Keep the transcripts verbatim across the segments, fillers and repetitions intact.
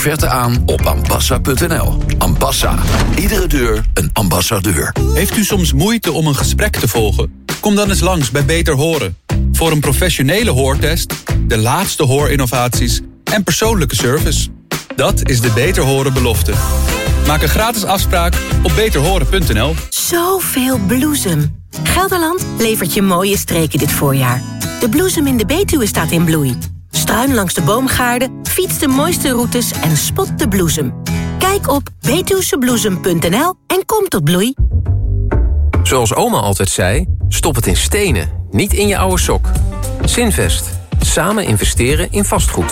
offerte aan op ambassa punt n l. Ambassa. Iedere deur een ambassadeur. Heeft u soms moeite om een gesprek te volgen? Kom dan eens langs bij Beter Horen. Voor een professionele hoortest, de laatste hoorinnovaties en persoonlijke service. Dat is de Beter Horen belofte. Maak een gratis afspraak op beter horen punt n l. Zoveel bloesem. Gelderland levert je mooie streken dit voorjaar. De bloesem in de Betuwe staat in bloei. Struin langs de boomgaarden, fiets de mooiste routes en spot de bloesem. Kijk op betuwsebloesem punt n l en kom tot bloei. Zoals oma altijd zei, stop het in stenen, niet in je oude sok. Zinvest. Samen investeren in vastgoed.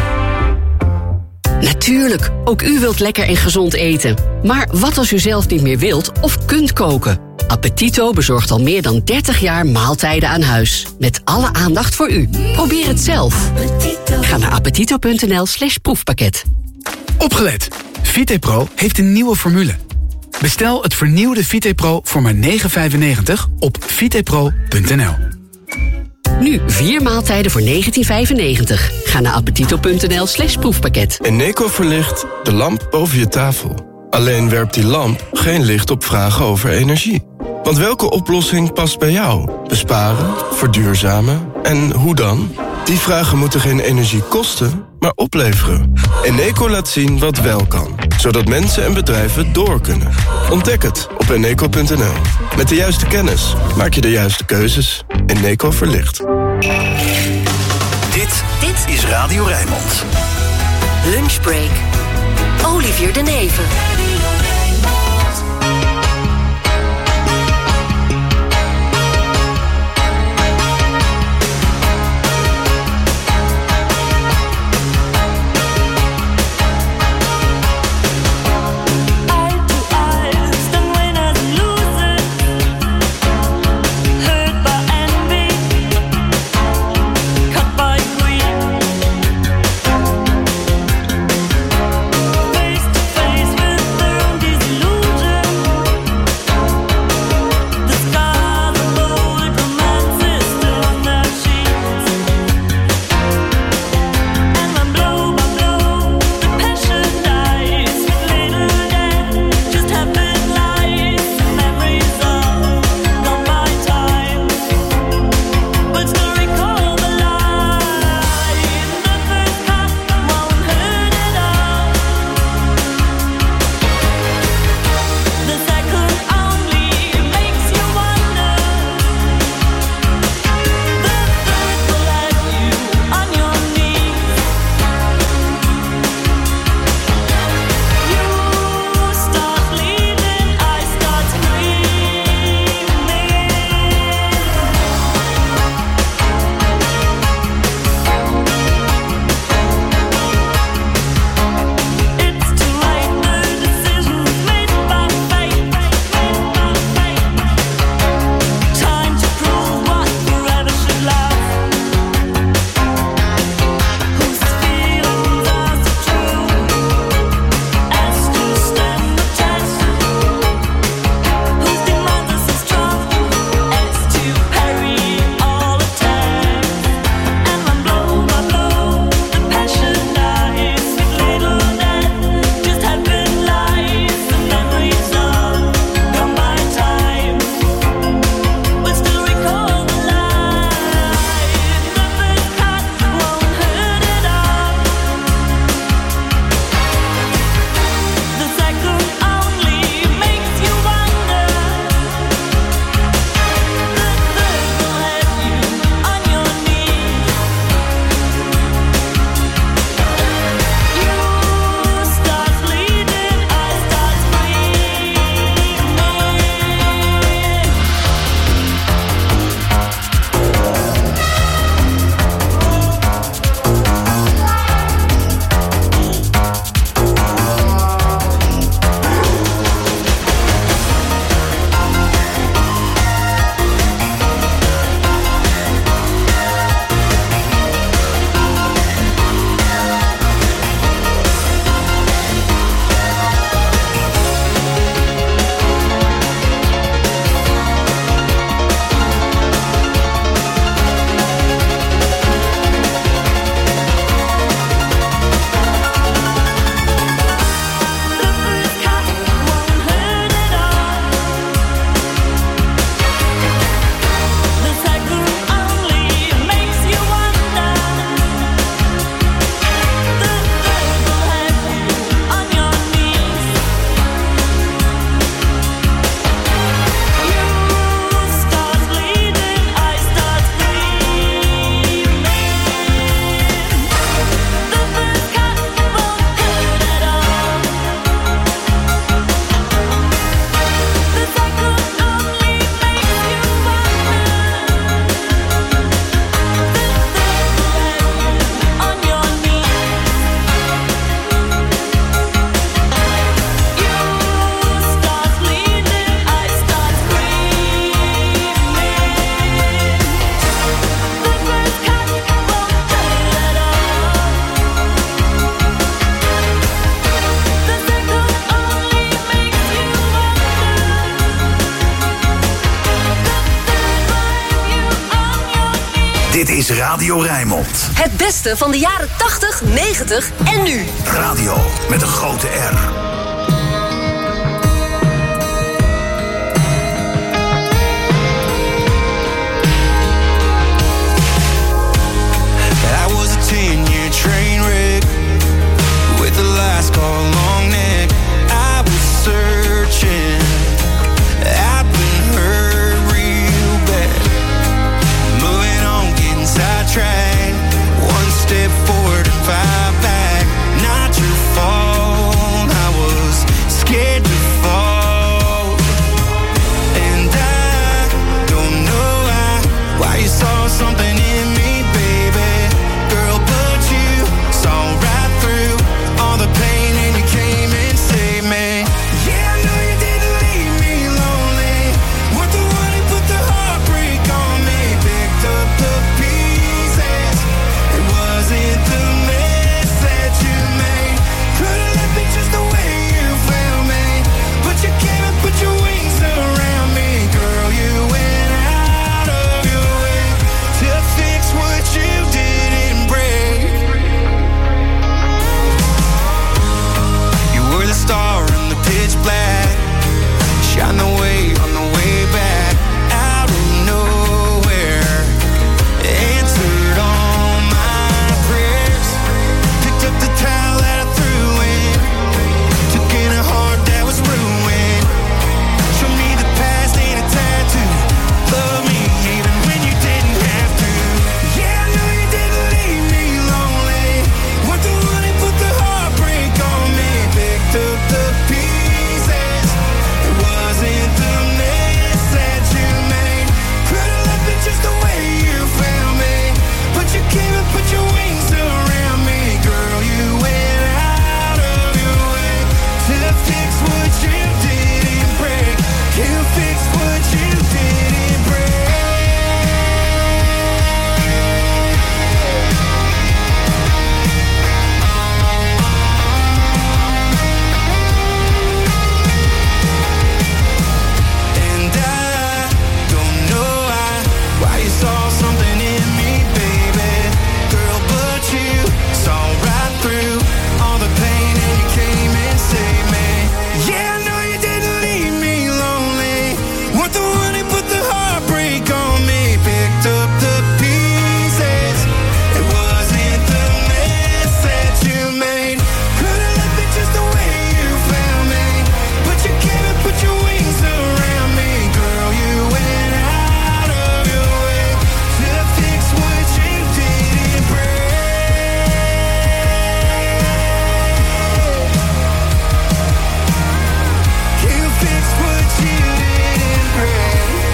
Natuurlijk, ook u wilt lekker en gezond eten. Maar wat als u zelf niet meer wilt of kunt koken? Appetito bezorgt al meer dan dertig jaar maaltijden aan huis. Met alle aandacht voor u. Probeer het zelf. Ga naar appetito punt n l slash proefpakket. Opgelet! Vitepro heeft een nieuwe formule. Bestel het vernieuwde Vitepro voor maar negen vijfennegentig op vitepro punt n l. Nu vier maaltijden voor negentien vijfennegentig. Ga naar appetito punt n l slash proefpakket. Eneco verlicht de lamp boven je tafel. Alleen werpt die lamp geen licht op vragen over energie. Want welke oplossing past bij jou? Besparen, verduurzamen en hoe dan? Die vragen moeten geen energie kosten, maar opleveren. Eneco laat zien wat wel kan, zodat mensen en bedrijven door kunnen. Ontdek het op eneco punt n l. Met de juiste kennis maak je de juiste keuzes. Eneco verlicht. Dit, dit is Radio Rijnmond. Lunchbreak. Olivier de Neve. Face to face with their own desires. is Radio Rijnmond. Het beste van de jaren tachtig, negentig en nu. Radio met een grote R. I was a ten-year train wreck with the last call long neck. I was searching. I've been hurt real bad. Moving on, getting sidetracked. One step forward and five back. Not your fault. I was scared to fall. And I don't know why. Why you saw something in me, baby. Girl, but you saw right through all the pain and you came and saved me. Yeah, I know you didn't leave me lonely. Weren't the one who put the heartbreak on me. Picked up the pieces. It wasn't the mess that you made. Could've left me just the way you found me. But you came and put your wings around me. Girl, you went out of your way to fix what you didn't break. You were the star in the pitch black. Shine the way on the way back. Out of nowhere. Answered all my prayers. Picked up the towel that I threw in. Took in a heart that was ruined. Showed me the past ain't a tattoo. Love me even when you didn't have to. Yeah, I know you didn't leave me lonely. Weren't the one who put the heartbreak on me. Picked up the pieces. It wasn't the mess that you made. Could've left me just the way you found me. But you came and put your wings around me. Girl, you went out of your way to fix what you didn't break. You fixed what you didn't break. And I don't know why, why you saw something in me, baby. Girl, but you saw right through all the pain and you came and saved me. Yeah, I know you didn't leave me lonely. Weren't the one who put the heartbreak on me. Picked up the pieces. It wasn't the mess that you made. Could've left me just the way you found me. But you came and put your wings around me. Girl, you went out of your way to fix what you didn't break. You fixed what you didn't break.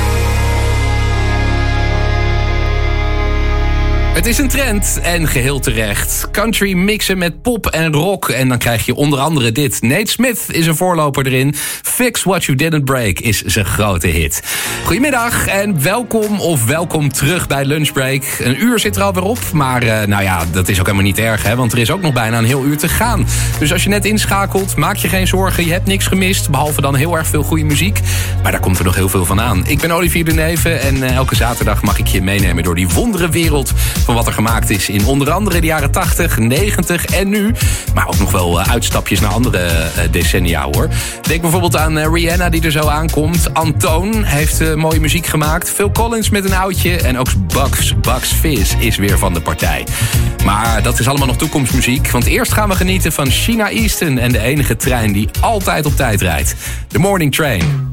Het is een trend en geheel terecht. Country mixen met pop en rock. En dan krijg je onder andere dit. Nate Smith is een voorloper erin. Fix What You Didn't Break is zijn grote hit. Goedemiddag en welkom of welkom terug bij Lunchbreak. Een uur zit er alweer op. Maar uh, nou ja, dat is ook helemaal niet erg. Hè, want er is ook nog bijna een heel uur te gaan. Dus als je net inschakelt, maak je geen zorgen. Je hebt niks gemist. Behalve dan heel erg veel goede muziek. Maar daar komt er nog heel veel van aan. Ik ben Olivier de Neven. En uh, elke zaterdag mag ik je meenemen door die wondere wereld van wat er gemaakt is in onder andere de jaren tachtig, negentig en nu. Maar ook nog wel uh, uitstapjes naar andere uh, decennia, hoor. Denk bijvoorbeeld aan uh, Rihanna die er zo aankomt. Antoon heeft uh, mooie muziek gemaakt. Phil Collins met een oudje. En ook Bugs, Bugs Fizz is weer van de partij. Maar dat is allemaal nog toekomstmuziek. Want eerst gaan we genieten van Sheena Easton en de enige trein die altijd op tijd rijdt. The Morning Train.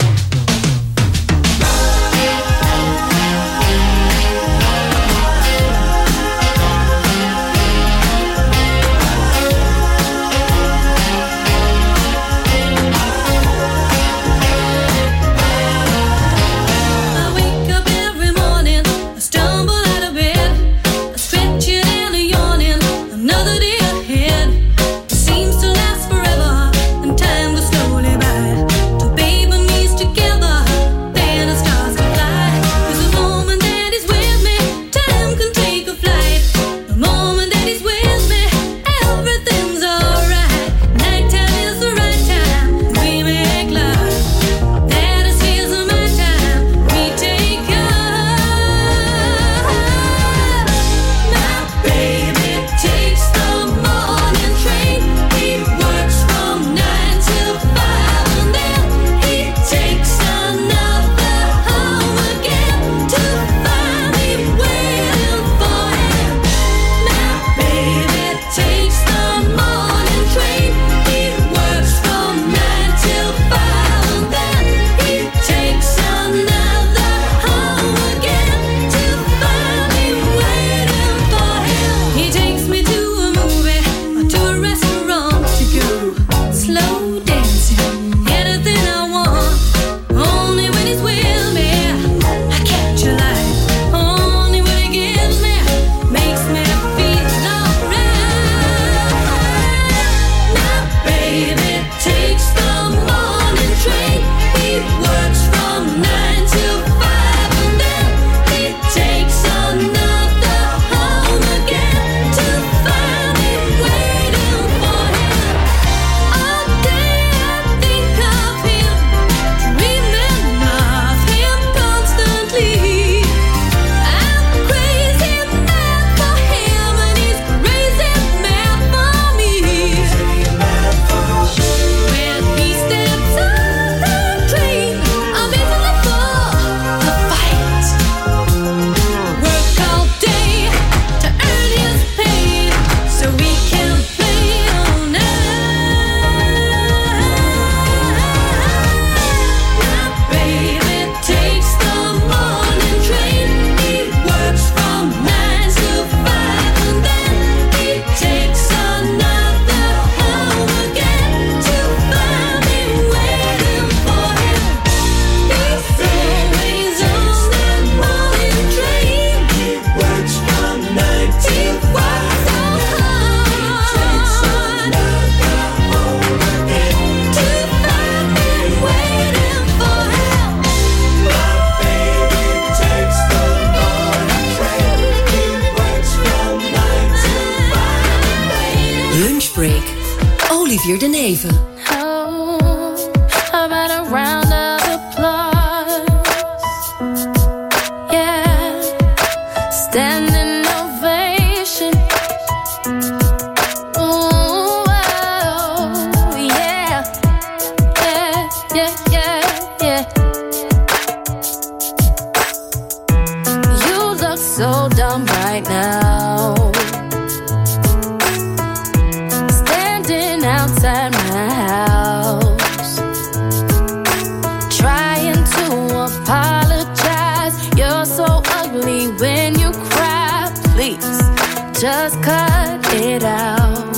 Seems to last forever and time goes slowly by. So baby needs Break. Olivier de Neve. Oh, about a round of applause. Yeah, standing ovation. Ooh, oh, yeah, yeah, yeah, yeah, yeah. You look so dumb right now. Standing outside my house, trying to apologize. You're so ugly when you cry. Please, just cut it out.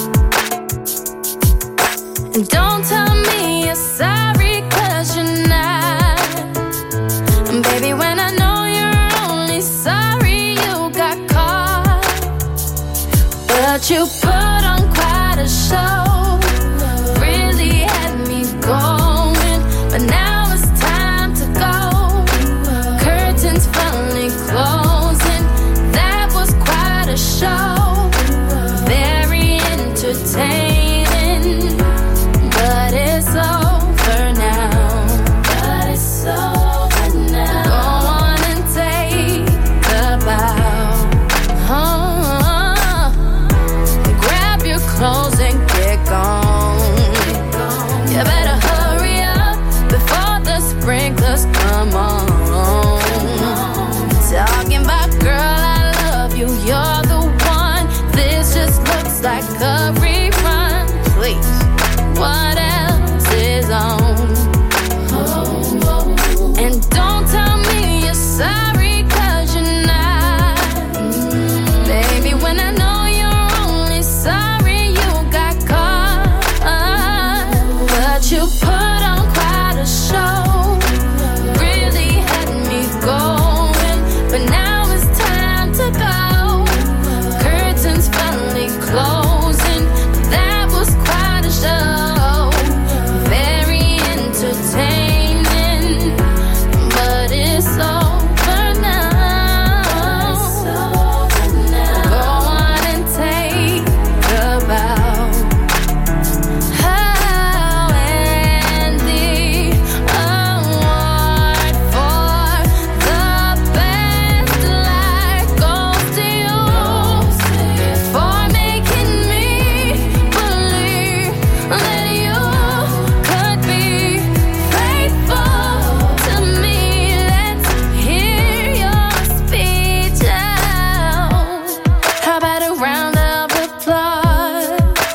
And don't tell me you're sorry, 'cause you're not. And baby, when I know you're only sorry you got caught. But you put on quite a show, really had me going. But now it's time to go. Curtains finally closing. That was quite a show, very entertaining. But it's over now. But it's over now. Go on and take a bow. Oh, grab your clothes and get gone. You better hurry up before the sprinklers come on. Talking about, girl, I love you, you're the one. This just looks like a rerun. Please, what else is on? And don't tell me you're sorry, 'cause you're not. Baby, when I know you're only sorry you got caught. But you put on quite a show, really had me going. But now it's time to go. Curtains finally closing. That was quite a show, very entertaining. But it's over now. Go on and take a bow. Oh, and the award for the best life goes to you, for making me believe that you could be faithful to me. Let's hear your speech out. How about a round of applause?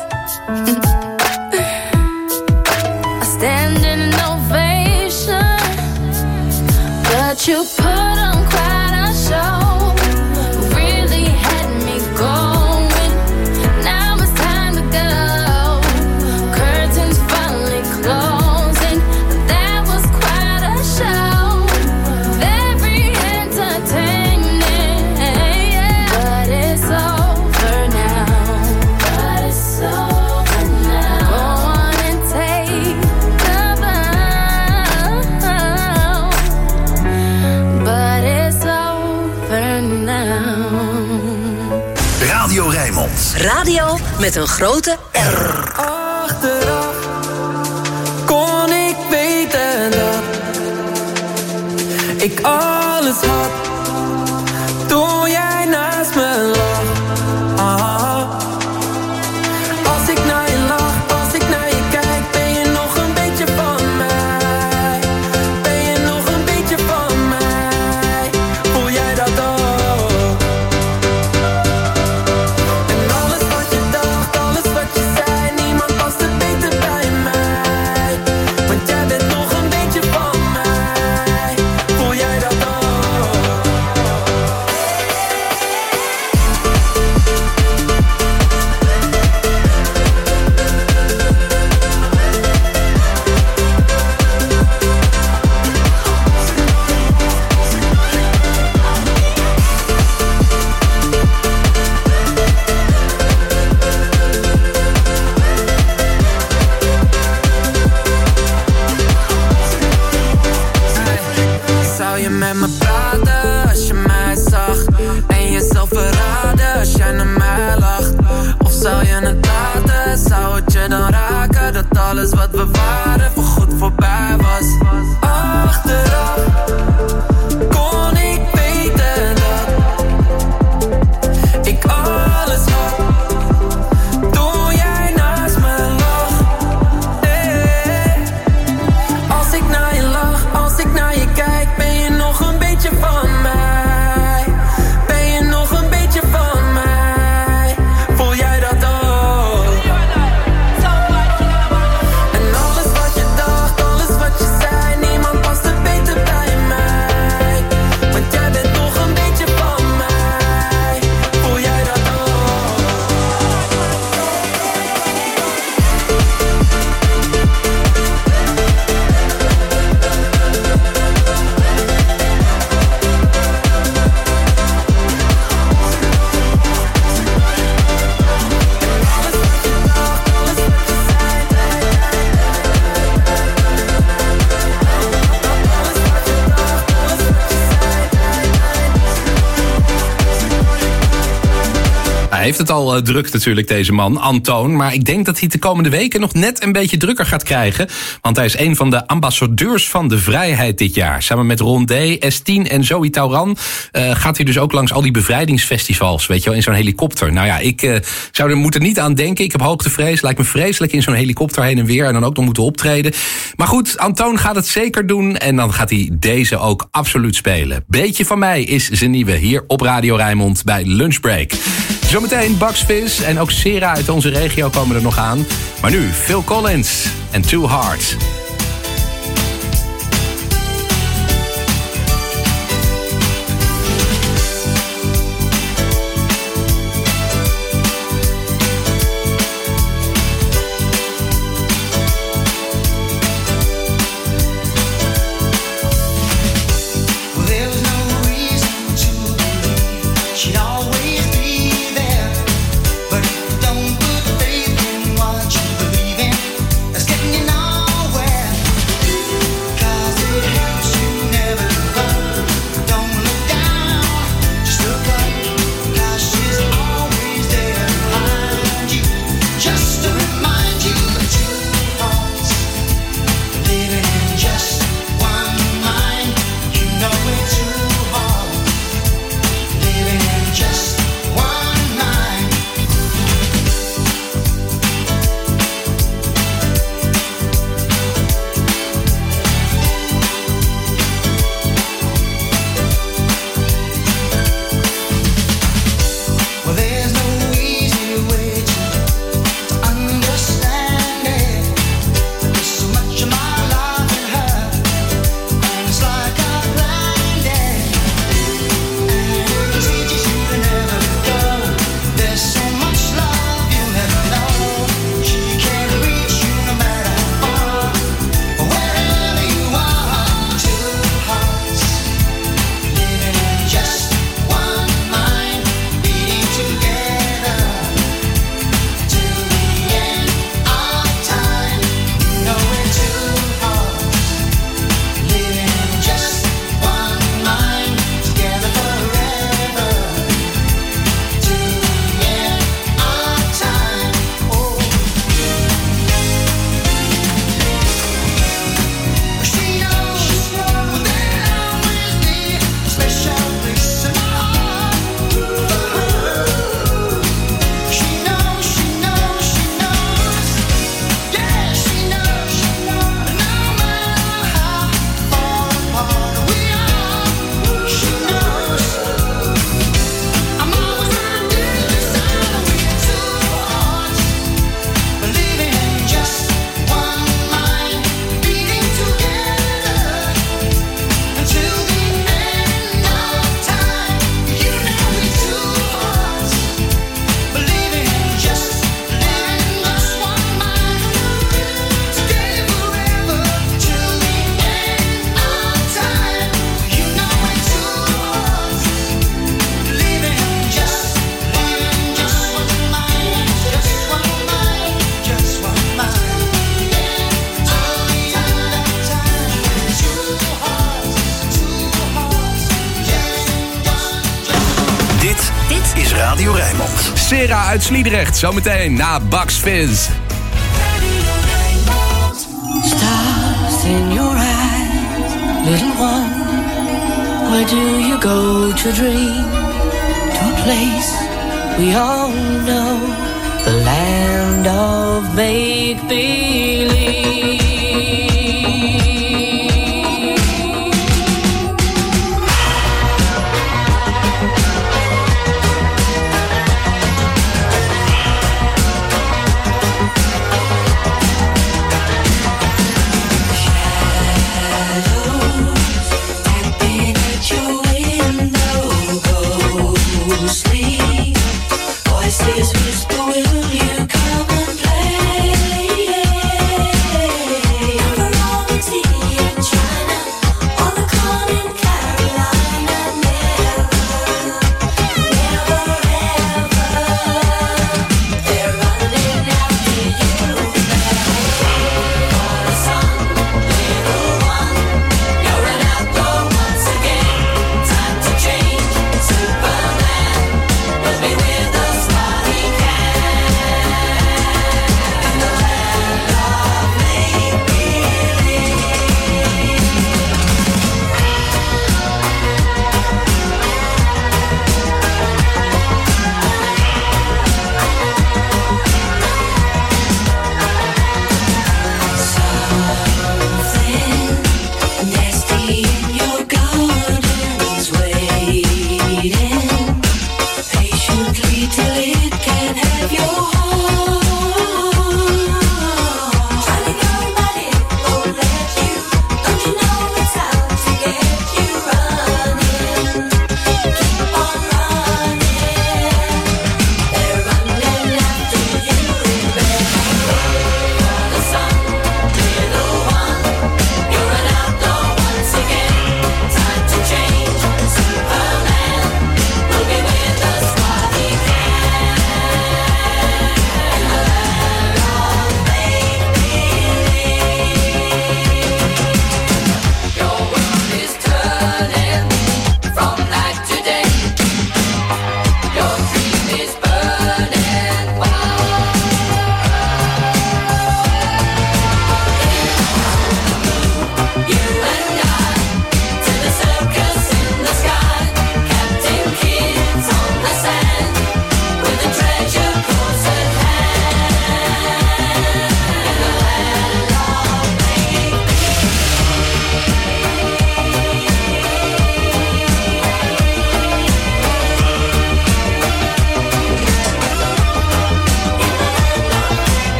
A standing ovation. But you put on quite a show, really had me going. Now it's time to go. Curtains finally closing. That was quite a show, very entertaining. But it's over now. But it's over now. Go on and take a bow. But it's over now. Radio Rijnmond. Radio met een grote R. Achteraf kon ik weten dat ik alles had toen jij naast me lag. Ah. Als ik naar je lach, als ik naar je kijk, ben je nog een beetje van mij? Ben je nog een beetje van mij? Voel jij dat ook? En alles wat je dacht, alles wat je zei, niemand past er beter bij mij. Want jij bent nog een beetje van mij. Voel jij dat ook? Zou je met me praten als je mij zag? En jezelf verraden als jij naar mij lacht? Of zou je het laten? Zou heeft het al uh, druk natuurlijk, deze man, Antoon. Maar ik denk dat hij de komende weken nog net een beetje drukker gaat krijgen. Want hij is een van de ambassadeurs van de vrijheid dit jaar. Samen met Ron D, S tien en Zoe Tauran uh, gaat hij dus ook langs al die bevrijdingsfestivals, weet je wel, in zo'n helikopter. Nou ja, ik uh, zou er moeten niet aan denken. Ik heb hoogtevrees. Lijkt me vreselijk in zo'n helikopter heen en weer en dan ook nog moeten optreden. Maar goed, Antoon gaat het zeker doen en dan gaat hij deze ook absoluut spelen. Beetje van mij is zijn nieuwe hier op Radio Rijnmond bij Lunchbreak. Zometeen Bugs Fizz en ook Sera uit onze regio komen er nog aan. Maar nu Phil Collins en Too Hard. Radio Rijnmond. Sera uit Sliedrecht, zometeen na Bugs Fizz. Stars in your eyes, little one. Where do you go to dream? To a place we all know, the land of make-believe. Voices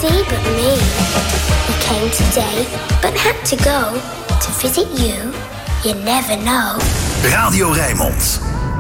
nobody but me. We came today, but had to go. To visit you, you never know. Radio Rijnmond.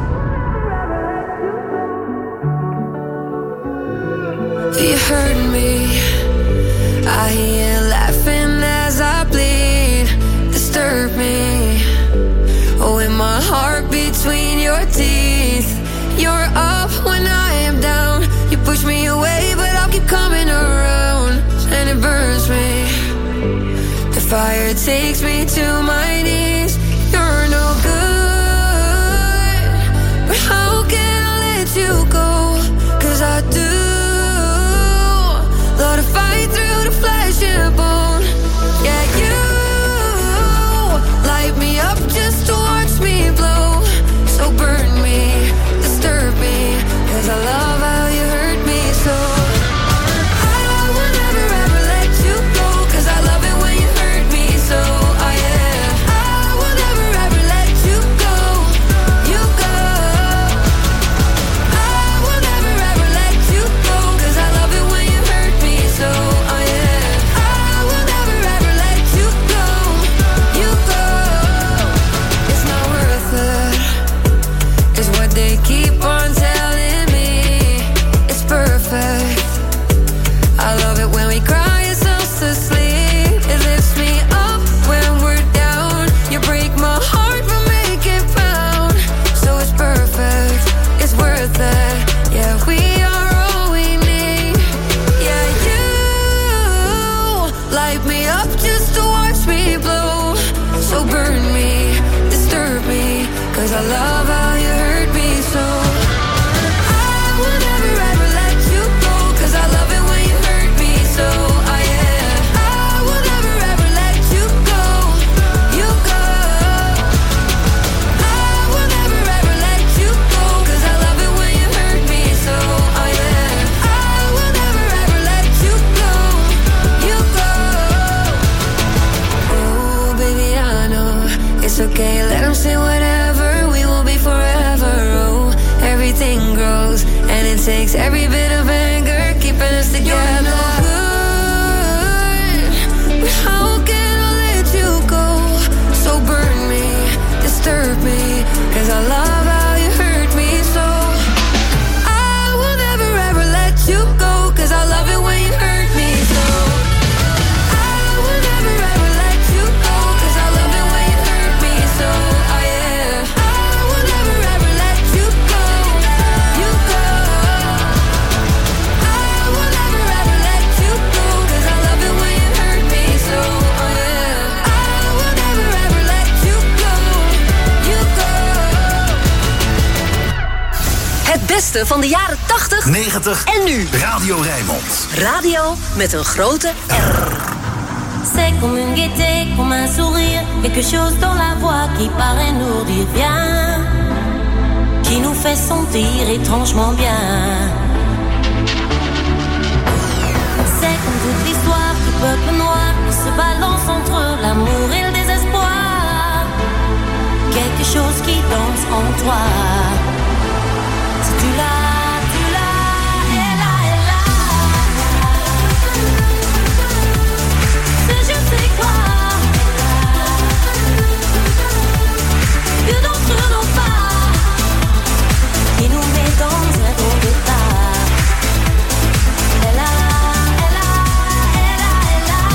You hurt me. I hear you laughing as I bleed. Disturb me. Oh, in my heart between your teeth. You're up when I am down. You push me away, but I'll keep coming around. And it burns me. The fire takes me to my knees. You're no good. But how can I let you go? Cause I do love to fight through the flesh and bone. Yeah, you light me up just to watch me blow. So burn me, disturb me, cause I love how you hurt me so. I will never ever let you go, cause I love it when you hurt me so. Oh yeah, I will never ever let you go, you go. I will never ever let you go, cause I love it when you hurt me so. Oh yeah, I will never ever let you go, you go. It's not worth it, is what they keep on telling me. It's perfect. I love it when we cry ourselves to sleep. It lifts me up when we're down. You break my heart but make it pound. So it's perfect, it's worth it. Yeah, we are all we need. Yeah, you light me up just to watch me blow. So burn me, disturb me, cause I love how you hurt me so. I will never ever let you go, cause I love it when you hurt me so. Oh yeah, I will never ever let you go, you go. I will never ever let you go, cause I love it when you hurt me so. Oh yeah, I will never ever let you go, you go. Oh baby, I know it's okay, let them say whatever. We will be forever. Oh, everything grows, and it takes every bit of anger keeping us together. You're no good, but how can I let you go? So burn me, disturb me, cause I love how you hurt me so. I will never ever let you go, cause I love it when you hurt me so. I will never ever let you go, cause I love it when you hurt me so. Oh yeah, I will never ever let you go, you go. I will never ever let you go, cause I love it when you hurt me so. Oh yeah, I will never ever let you go, you go. Het beste van de jaren tachtig, negentig en nu. Radio Rijnmond. Radio met een grote R. C'est comme une gaieté, comme un sourire, quelque chose dans la voix qui paraît nous dire bien, qui nous fait sentir étrangement bien. C'est comme toute l'histoire du peuple noir qui se balance entre l'amour et le désespoir, quelque chose qui danse en toi. Si tu l'as, tu l'as, elle a, elle a. C'est je sais quoi que d'entre nos pas qui nous met dans un drôle d'état. Elle a, elle a, elle a, elle a.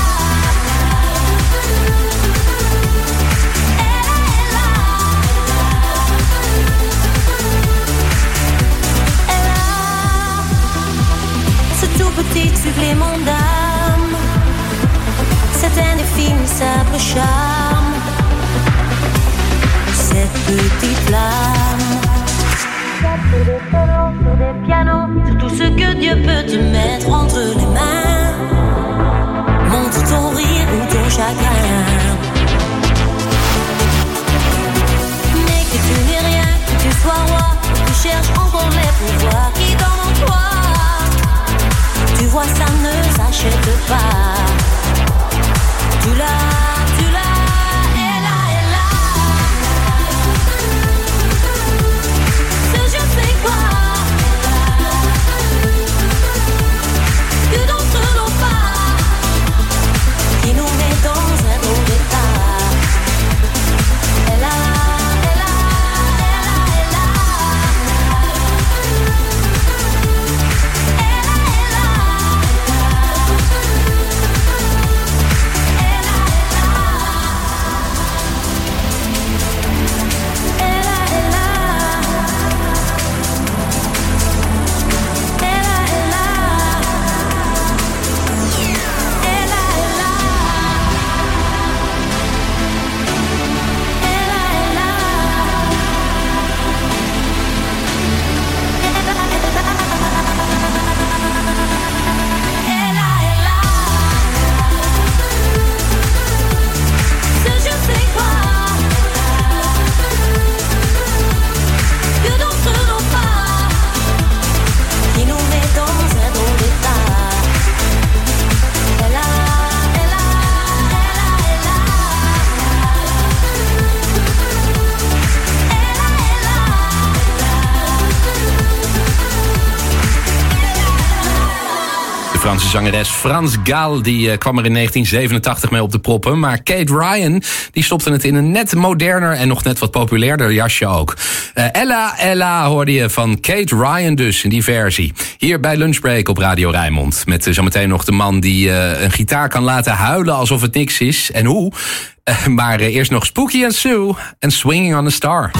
Elle a, elle a. Elle a ce tout petit supplément d'âme, cet indéfinissable charme, cette petite flamme. Sur des solos, sur des pianos, sur tout ce que Dieu peut te mettre entre les mains. Montre ton rire ou ton chagrin, mais que tu n'es rien, que tu sois roi, que tu cherches encore les pouvoirs qui dorment en toi. Tu vois, ça ne s'achète pas. Tu l'as, tu l'as, elle a, elle a. Ce je sais quoi que d'entre nos pas Franse zangeres Frans Gall die, uh, kwam er in negentien zevenentachtig mee op de proppen. Maar Kate Ryan die stopte het in een net moderner en nog net wat populairder jasje ook. Uh, Ella, Ella hoorde je van Kate Ryan dus in die versie. Hier bij Lunchbreak op Radio Rijnmond. Met uh, zometeen nog de man die uh, een gitaar kan laten huilen alsof het niks is. En hoe? Uh, maar uh, eerst nog Spooky and Sue en Swinging on a Star.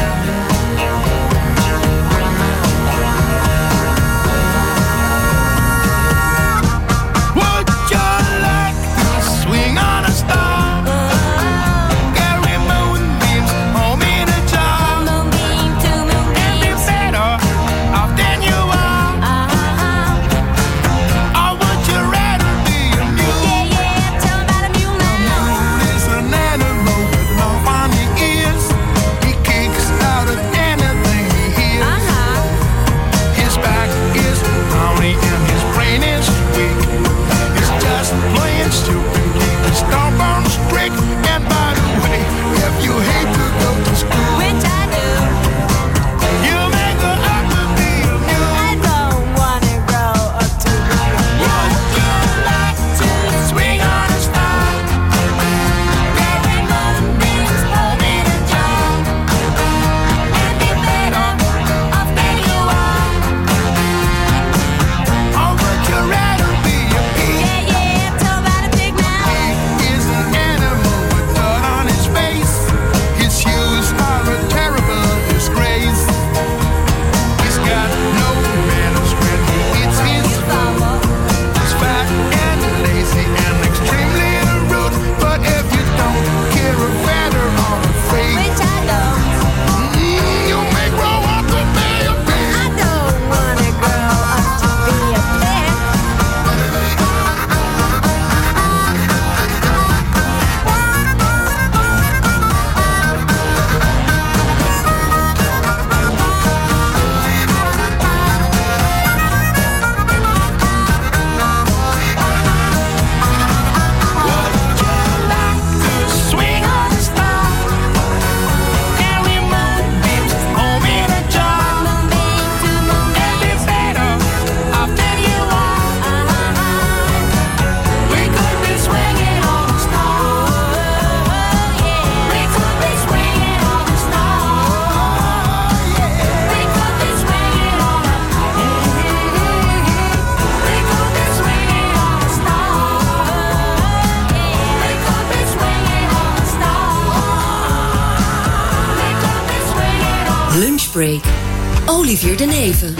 Lunchbreak. Olivier de Neve.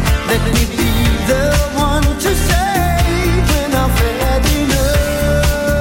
The one to say when I've had enough.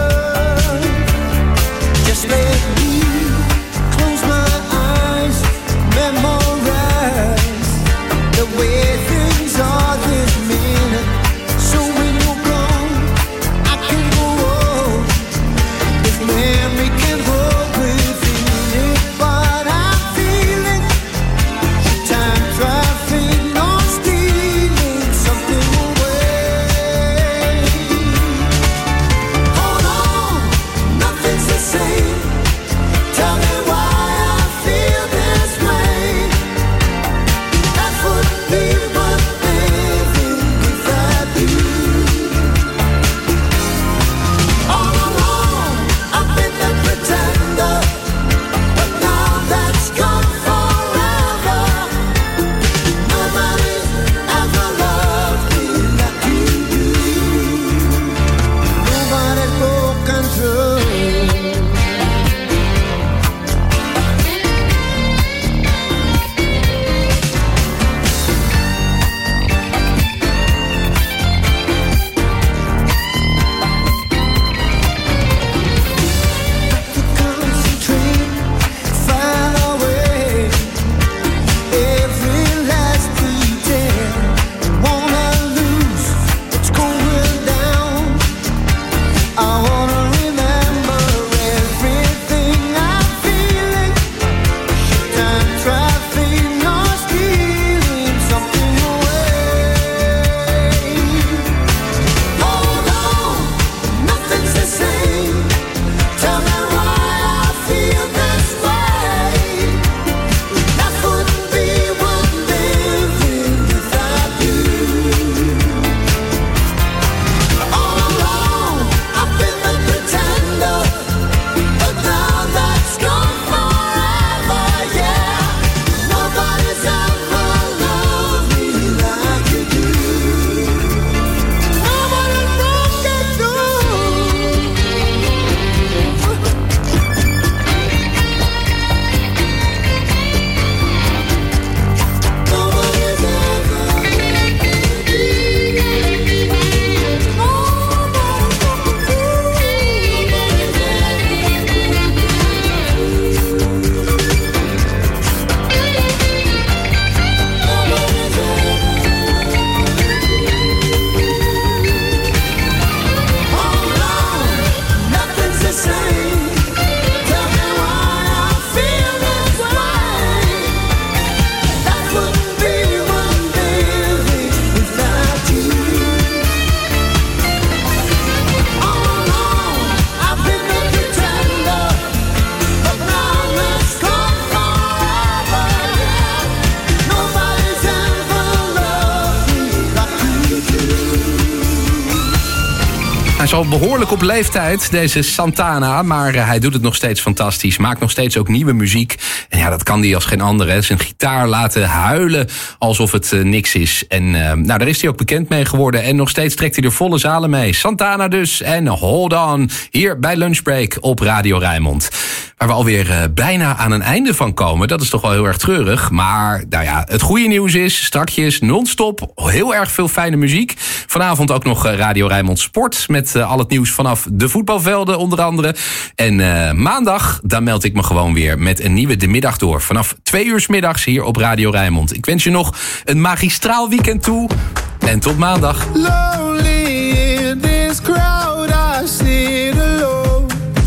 Hij is al behoorlijk op leeftijd, deze Santana. Maar uh, hij doet het nog steeds fantastisch. Maakt nog steeds ook nieuwe muziek. En ja, dat kan hij als geen ander. Hè. Zijn gitaar laten huilen alsof het uh, niks is. En uh, nou, daar is hij ook bekend mee geworden. En nog steeds trekt hij er volle zalen mee. Santana dus en Hold On. Hier bij Lunchbreak op Radio Rijnmond. Waar we alweer uh, bijna aan een einde van komen. Dat is toch wel heel erg treurig. Maar nou ja, het goede nieuws is, strakjes non-stop. Heel erg veel fijne muziek. Vanavond ook nog uh, Radio Rijnmond Sport. Met uh, al het nieuws vanaf de voetbalvelden onder andere. En uh, maandag, dan meld ik me gewoon weer met een nieuwe De Middag Door. Vanaf twee uur 's middags hier op Radio Rijnmond. Ik wens je nog een magistraal weekend toe. En tot maandag. Lonely in this crowd, I sit alone.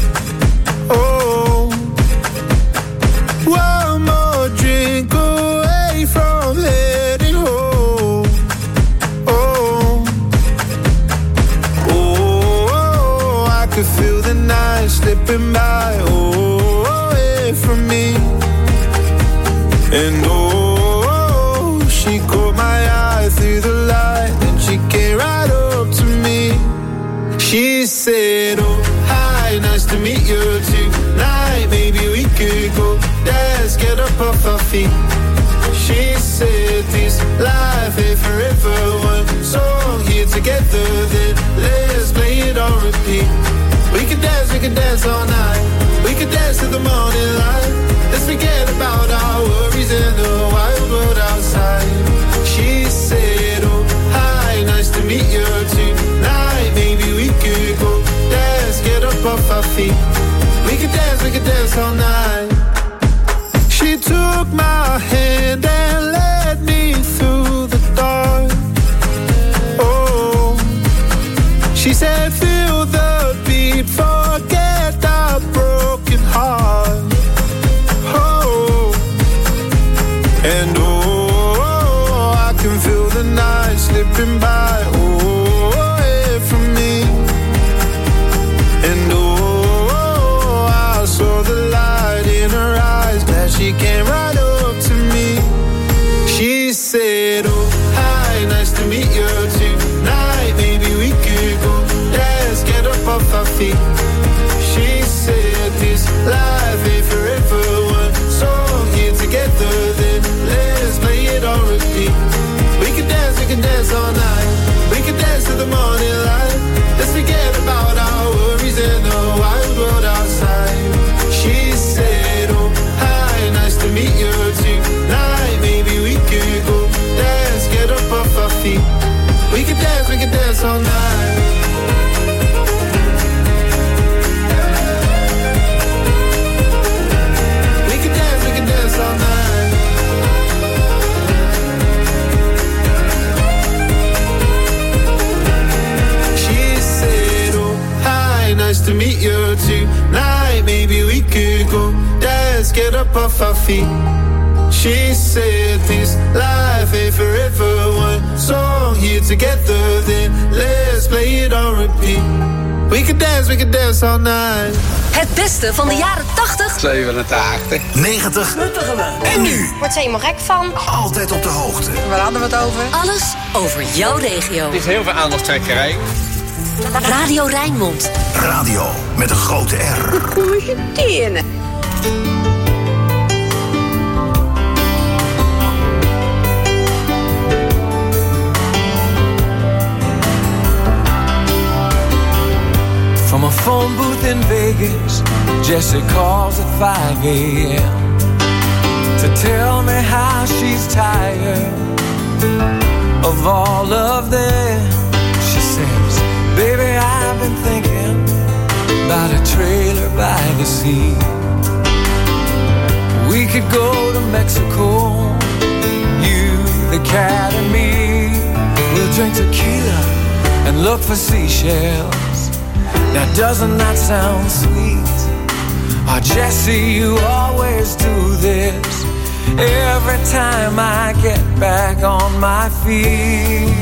Oh, one more drink away from heading home. Oh, oh, I could feel the night slipping by. Oh, away from me. And oh, she caught my eye through the light, and she came right up to me. She said, oh, hi, nice to meet you tonight. Maybe we could go dance, get up off our feet. She said, this life ain't forever. One song here together, then let's play it on repeat. We could dance, we could dance all night. We could dance till the morning light. Let's forget about our worries and the wild world outside. She said, oh, hi, nice to meet you tonight. Maybe we could go dance, get up off our feet. We could dance, we could dance all night. She took my hand and led me through the dark. Oh, she said, feel the beat, forget our broken heart. Oh, and oh, I can feel the night slipping by. Oh, away from me. And oh, I saw the light in her eyes. Glad she came right up to me. She said, oh, hi, nice to meet you tonight. Maybe we could go dance, get up off our feet. She said, this life ain't forever. One song here together, then let's play it on repeat. We can dance, we can dance all night. We can dance till the morning light. Let's forget about our worries and the wild world outside. She said, oh, hi, nice to meet you tonight. Maybe we could go dance, get up off our feet. We can dance, we can dance all night. We can dance, we can dance all night. She said, oh, hi, nice to meet you tonight. Maybe we could go dance, get up off our feet. She said, this life ain't forever. One song here together, then let's play it on repeat. We can dance, we can dance all night. Het beste van de jaren tachtig, zevenentachtig, negentig en nu. Word je helemaal gek van. Altijd op de hoogte. Waar hadden we het over? alles over jouw regio. Er is heel veel aandachtstrekkerij. Radio Rijnmond. Radio met een grote R. Hoe moet je tenen? From a phone booth in Vegas, Jessie calls at five a.m. to tell me how she's tired of all of them. She says, baby, I've been thinking about a trailer by the sea. We could go to Mexico, you, the cat and me. We'll drink tequila and look for seashells. Now doesn't that sound sweet? Oh, Jessie, you always do this every time I get back on my feet.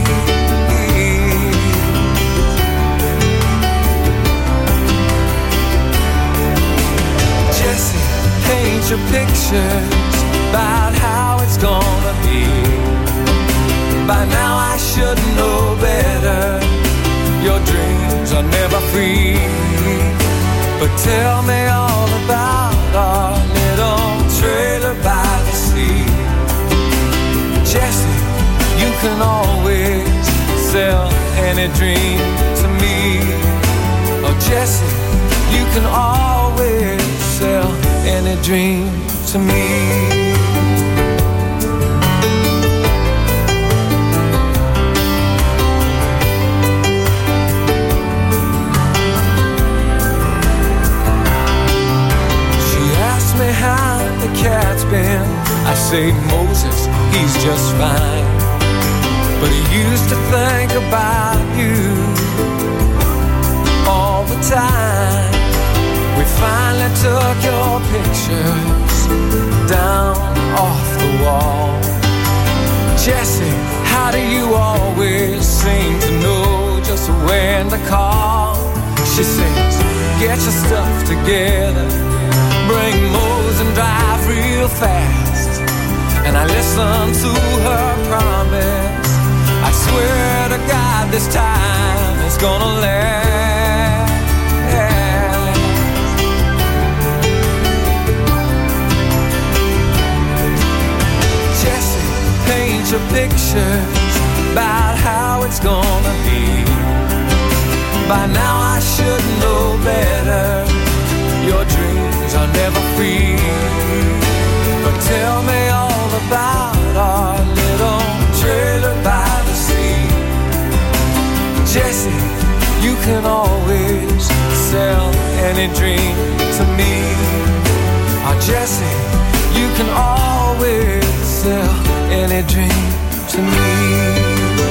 Jessie, paint your pictures about how it's gonna be. By now I should know better. Your dreams are never free. But tell me all about our little trailer by the sea. Jesse, you can always sell any dream to me. Oh Jesse, you can always sell any dream to me. How the cat's been, I say Moses, he's just fine. But he used to think about you all the time. We finally took your pictures down off the wall. Jesse, how do you always seem to know just when to call? She says, get your stuff together, bring Mose and drive real fast. And I listen to her promise. I swear to God this time it's gonna last. Jesse, paint your pictures about how it's gonna be. By now I should know better. Your dreams are never free. But tell me all about our little trailer by the sea. Jesse, you can always sell any dream to me. Oh Jesse, you can always sell any dream to me.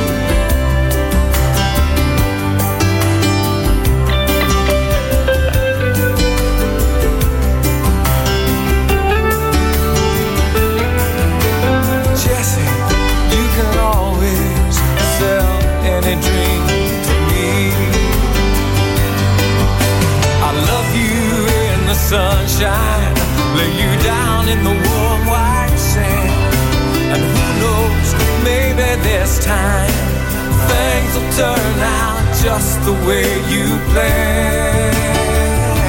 Any dream to me. I love you in the sunshine, lay you down in the warm white sand. And who knows, maybe this time things will turn out just the way you planned.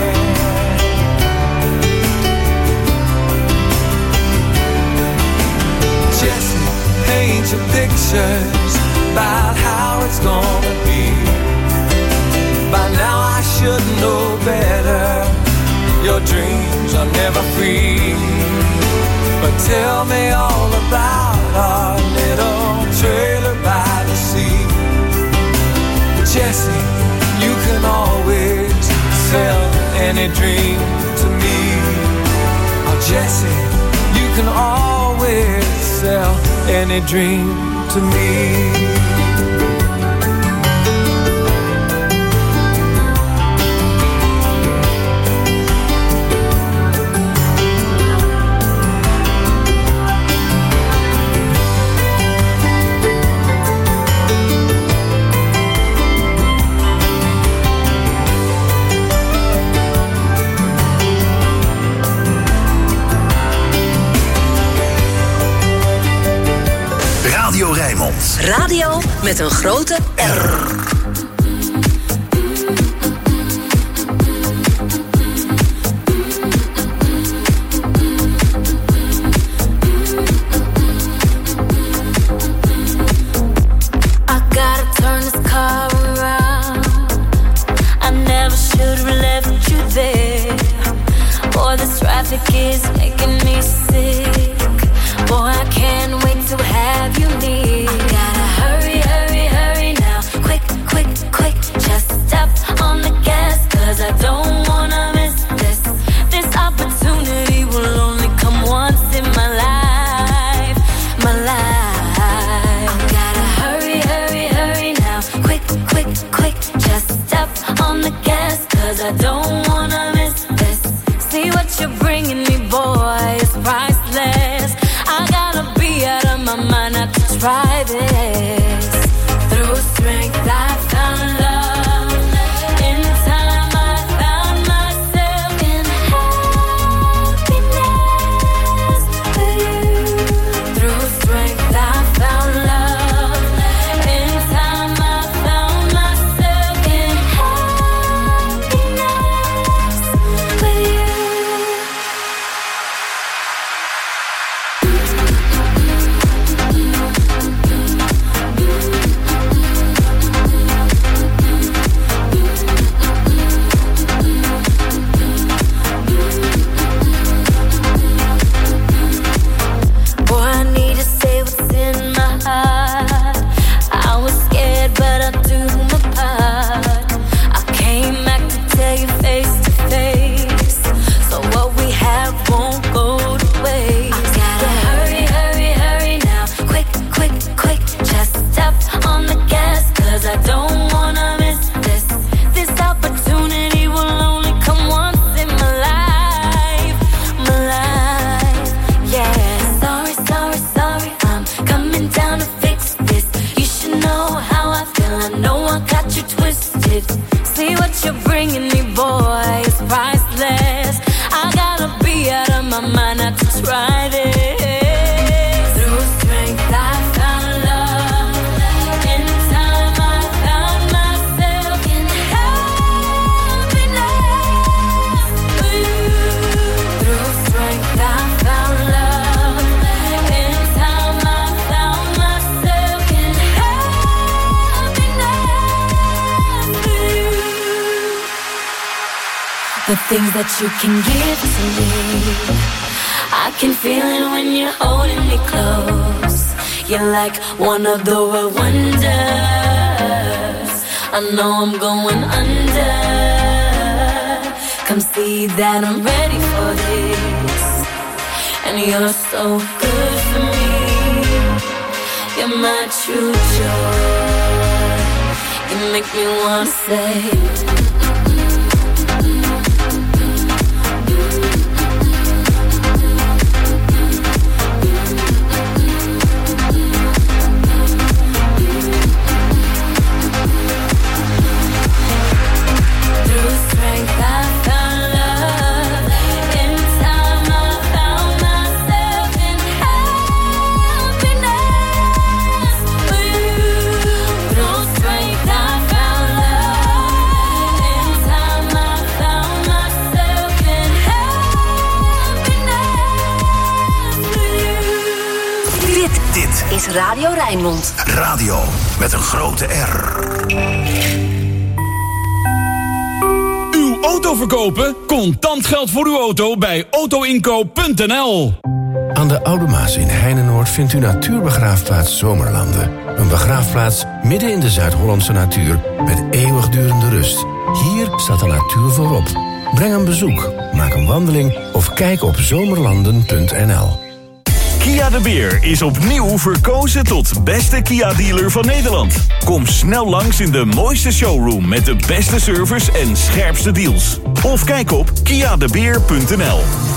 Just paint your pictures about how it's gonna be. By now I should know better. Your dreams are never free. But tell me all about our little trailer by the sea. Jesse, you can always sell any dream to me. Oh Jesse, you can always sell any dream to me. Radio Rijnmond. Radio met een grote R. Traffic is making me sick. Boy, I can't wait to have you near. I gotta hurry, hurry, hurry now. Quick, quick, quick. Just step on the gas, cause I don't wanna miss this. This opportunity will only come once in my life. My life. I gotta hurry, hurry, hurry now. Quick, quick, quick. Just step on the gas, cause I don't wanna miss this. See what you're bringing me, boy, it's priceless. I gotta be out of my mind not to try this. Through strength I found love. In time I found myself in happiness with you. Through strength I found love. In time I found myself in happiness. it. See what you're bringing me, boy, it's priceless. I gotta be out of my mind not to try this. Through strength I found love. In time I found myself in happiness. Through strength I found love. In time I found myself in happiness. The things that you can give to me, I can feel it when you're holding me close. You're like one of the world wonders. I know I'm going under. Come see that I'm ready for this. And you're so good for me. You're my true joy. You make me wanna say is Radio Rijnmond. Radio met een grote R. Uw auto verkopen? Contant geld voor uw auto bij autoinkoop punt n l. Aan de Oude Maas in Heinenoord vindt u natuurbegraafplaats Zomerlanden. Een begraafplaats midden in de Zuid-Hollandse natuur met eeuwigdurende rust. Hier staat de natuur voorop. Breng een bezoek, maak een wandeling of kijk op zomerlanden punt n l. Kia de Beer is opnieuw verkozen tot beste Kia-dealer van Nederland. Kom snel langs in de mooiste showroom met de beste service en scherpste deals. Of kijk op kia de beer punt n l.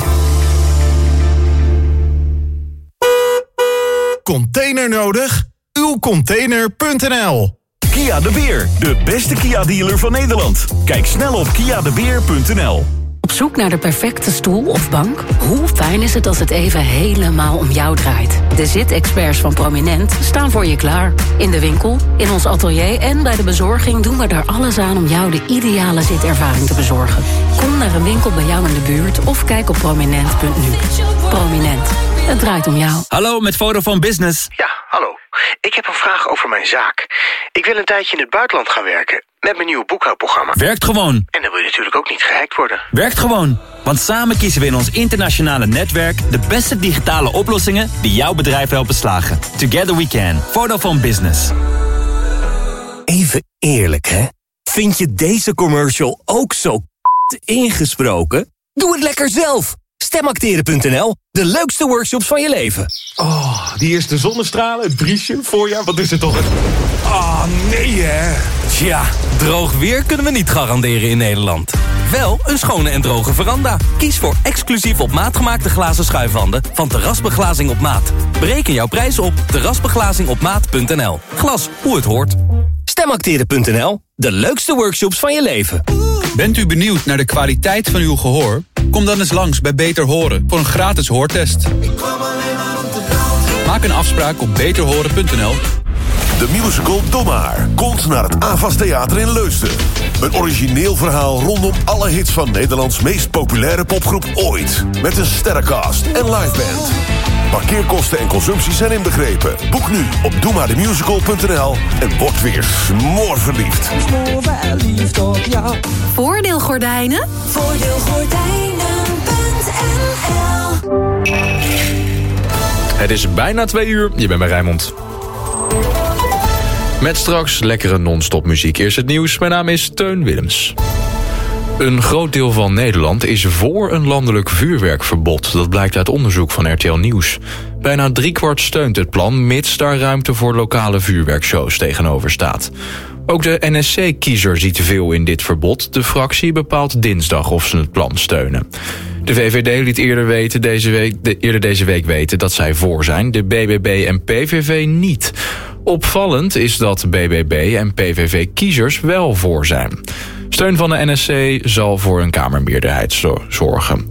Container nodig? uw container punt n l. Kia de Beer, de beste Kia-dealer van Nederland. Kijk snel op kia de beer punt n l. Op zoek naar de perfecte stoel of bank? Hoe fijn is het als het even helemaal om jou draait? De zitexperts van Prominent staan voor je klaar. In de winkel, in ons atelier en bij de bezorging doen we er alles aan om jou de ideale zitervaring te bezorgen. Kom naar een winkel bij jou in de buurt of kijk op prominent punt n u. Prominent, het draait om jou. Hallo, met Vodafone Business. Ja, hallo. Ik heb een vraag over mijn zaak. Ik wil een tijdje in het buitenland gaan werken. Met mijn nieuwe boekhoudprogramma. Werkt gewoon. En dan wil je natuurlijk ook niet gehackt worden. Werkt gewoon. Want samen kiezen we in ons internationale netwerk de beste digitale oplossingen die jouw bedrijf helpen slagen. Together we can. Vodafone Business. Even eerlijk, hè? Vind je deze commercial ook zo ingesproken? Doe het lekker zelf. Stemacteren punt n l. De leukste workshops van je leven. Oh, die eerste zonnestralen, het briesje, voorjaar, wat is het toch? Ah, oh, nee hè. Tja, droog weer kunnen we niet garanderen in Nederland. Wel een schone en droge veranda. Kies voor exclusief op maat gemaakte glazen schuifwanden van Terrasbeglazing op maat. Bereken jouw prijs op terrasbeglazing op maat punt n l. Glas, hoe het hoort. Stemacteren punt n l. De leukste workshops van je leven. Bent u benieuwd naar de kwaliteit van uw gehoor? Kom dan eens langs bij Beter Horen voor een gratis hoortest. Maak een afspraak op beter horen punt n l. De musical Doe Maar komt naar het A V A S Theater in Leusden. Een origineel verhaal rondom alle hits van Nederlands meest populaire popgroep ooit. Met een sterrencast en liveband. Parkeerkosten en consumptie zijn inbegrepen. Boek nu op doe maar de musical punt n l en word weer smoorverliefd. Voordeelgordijnen? Voordeelgordijnen punt n l. Het is bijna twee uur, je bent bij Rijnmond. Met straks lekkere non-stop muziek. Eerst het nieuws, mijn naam is Teun Willems. Een groot deel van Nederland is voor een landelijk vuurwerkverbod. Dat blijkt uit onderzoek van R T L Nieuws. Bijna driekwart steunt het plan, mits daar ruimte voor lokale vuurwerkshows tegenover staat. Ook de N S C-kiezer ziet veel in dit verbod. De fractie bepaalt dinsdag of ze het plan steunen. De V V D liet eerder, weten deze week, de, eerder deze week weten dat zij voor zijn. De B B B en P V V niet. Opvallend is dat B B B en P V V-kiezers wel voor zijn. Steun van de N S C zal voor een kamermeerderheid zorgen.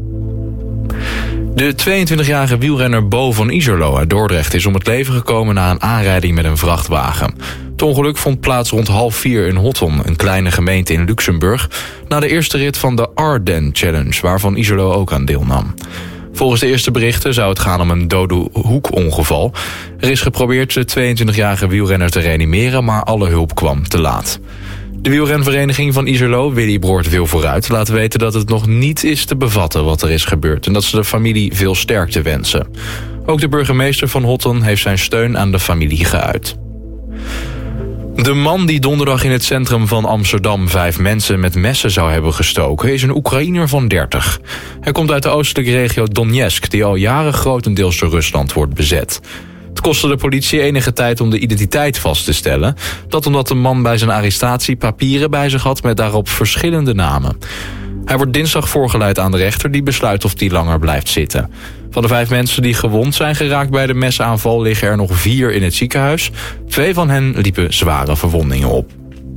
De tweeëntwintigjarige wielrenner Bo van Iserlo uit Dordrecht is om het leven gekomen na een aanrijding met een vrachtwagen. Het ongeluk vond plaats rond half vier in Hotton, een kleine gemeente in Luxemburg, na de eerste rit van de Ardennes Challenge, waar Van Iserlo ook aan deelnam. Volgens de eerste berichten zou het gaan om een dode hoekongeval. Er is geprobeerd de tweeëntwintigjarige wielrenner te reanimeren, maar alle hulp kwam te laat. De wielrenvereniging van Iserlo, Willy Broert Wil Vooruit, laat weten dat het nog niet is te bevatten wat er is gebeurd en dat ze de familie veel sterkte wensen. Ook de burgemeester van Hotton heeft zijn steun aan de familie geuit. De man die donderdag in het centrum van Amsterdam vijf mensen met messen zou hebben gestoken is een Oekraïner van dertig. Hij komt uit de oostelijke regio Donetsk, die al jaren grotendeels door Rusland wordt bezet. Het kostte de politie enige tijd om de identiteit vast te stellen. Dat omdat de man bij zijn arrestatie papieren bij zich had met daarop verschillende namen. Hij wordt dinsdag voorgeleid aan de rechter die besluit of hij langer blijft zitten. Van de vijf mensen die gewond zijn geraakt bij de mesaanval liggen er nog vier in het ziekenhuis. Twee van hen liepen zware verwondingen op.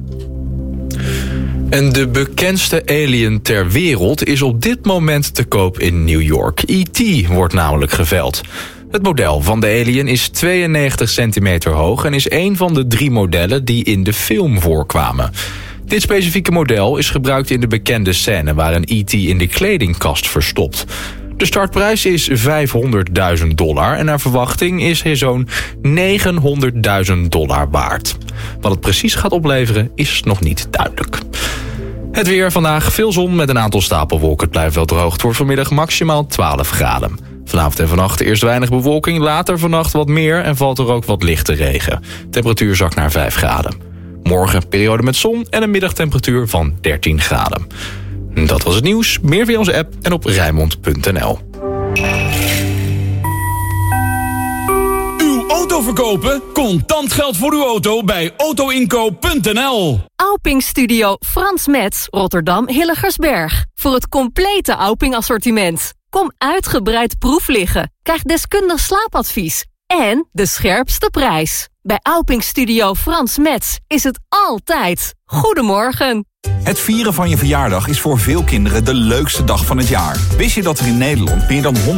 En de bekendste alien ter wereld is op dit moment te koop in New York. E T wordt namelijk geveild. Het model van de alien is tweeënnegentig centimeter hoog en is een van de drie modellen die in de film voorkwamen. Dit specifieke model is gebruikt in de bekende scène waarin E T in de kledingkast verstopt. De startprijs is vijfhonderdduizend dollar en naar verwachting is hij zo'n negenhonderdduizend dollar waard. Wat het precies gaat opleveren is nog niet duidelijk. Het weer vandaag, veel zon met een aantal stapelwolken. Het blijft wel droog, het wordt vanmiddag maximaal twaalf graden. Vanavond en vannacht eerst weinig bewolking, later vannacht wat meer en valt er ook wat lichte regen. Temperatuur zakt naar vijf graden. Morgen periode met zon en een middagtemperatuur van dertien graden. Dat was het nieuws. Meer via onze app en op Rijnmond punt n l. Uw auto verkopen? Contant geld voor uw auto bij auto inco punt n l. Auping Studio Frans Metz, Rotterdam Hilligersberg. Voor het complete Auping assortiment. Kom uitgebreid proef liggen. Krijg deskundig slaapadvies. En de scherpste prijs. Bij Auping Studio Frans Metz is het altijd. Goedemorgen. Het vieren van je verjaardag is voor veel kinderen de leukste dag van het jaar. Wist je dat er in Nederland meer dan honderd